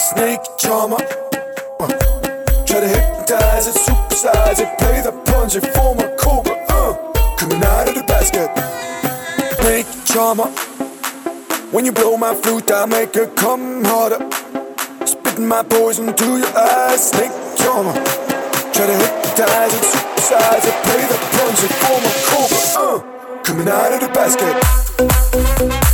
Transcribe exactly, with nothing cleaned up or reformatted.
snake charmer. Uh, try to hypnotize it, supersize it, play the punch, form a cobra. Uh, coming out of the basket. Snake charmer. When you blow my flute, I make it come harder. Spitting my poison to your eyes. Snake charmer. Try to hypnotize it, supersize it, play the punch, form a cobra. Uh, coming out of the basket.